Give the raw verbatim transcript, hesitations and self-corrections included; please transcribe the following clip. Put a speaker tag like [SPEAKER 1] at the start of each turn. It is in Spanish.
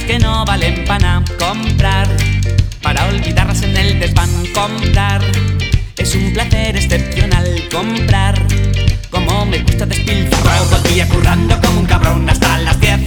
[SPEAKER 1] que no valen pana. Comprar para olvidarlas en el desván. Comprar es un placer excepcional. Comprar, como me gusta despilfarrar. Todo el día currando como un cabrón hasta las diez.